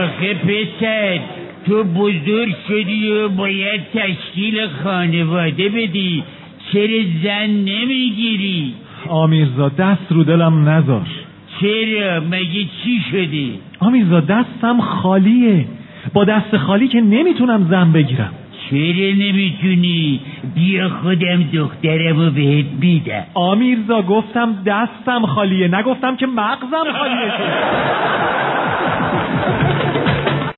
آخه پسر تو بزرگ شدی و باید تشکیل خانواده بدی، چرا زن نمیگیری؟ آمیرزا دست رو دلم نذار. چرا؟ مگه چی شده؟ آمیرزا دستم خالیه، با دست خالی که نمیتونم زن بگیرم. چرا نمیتونی؟ بیا خودم دخترمو بهت میدم. آمیرزا گفتم دستم خالیه، نگفتم که مغزم خالیه.